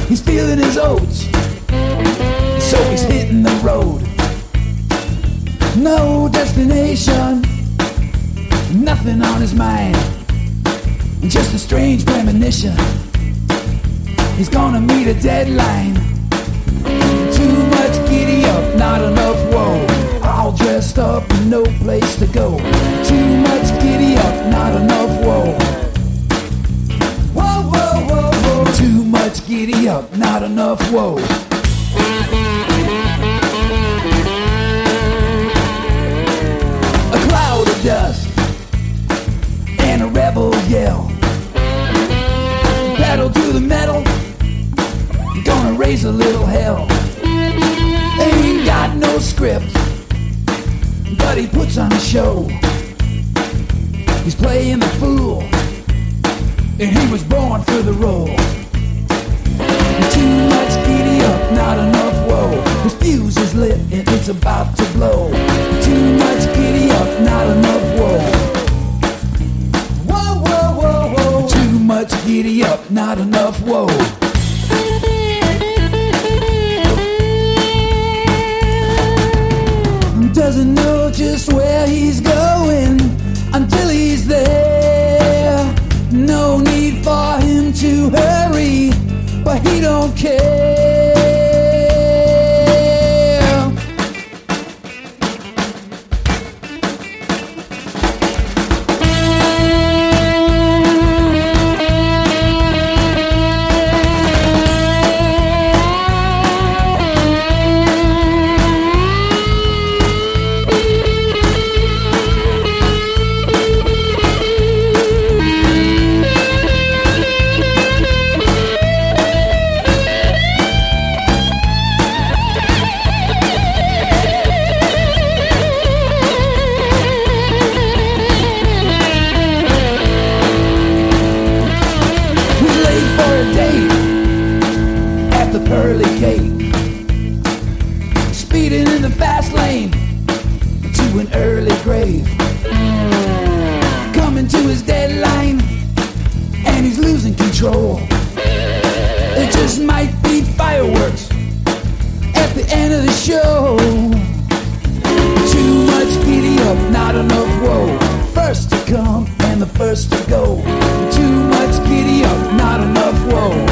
He's feeling his oats, so he's hitting the road. No destination, nothing on his mind, just a strange premonition. He's gonna meet a deadline. Too much giddy up, not enough woe. All dressed up and no place to go. Too much giddy up, not enough woe. Whoa, whoa, whoa, whoa. Too much giddy up, not enough woe. A cloud of dust and a rebel yell. Pedal to the metal, gonna raise a little hell. Ain't got no script, but he puts on a show. He's playing the fool, and he was born for the role. Too much giddy up, not enough woe. His fuse is lit and it's about to blow. Too much giddy up, not enough woe. Whoa, whoa, whoa, whoa. Too much giddy up, not enough woe. Doesn't know just where he's going until he's there. No need for him to hurry, but he don't care. Pearly gate, speeding in the fast lane to an early grave. Coming to his deadline, and he's losing control. It just might be fireworks at the end of the show. Too much giddy up, not enough woe. First to come and the first to go. Too much giddy up, not enough woe.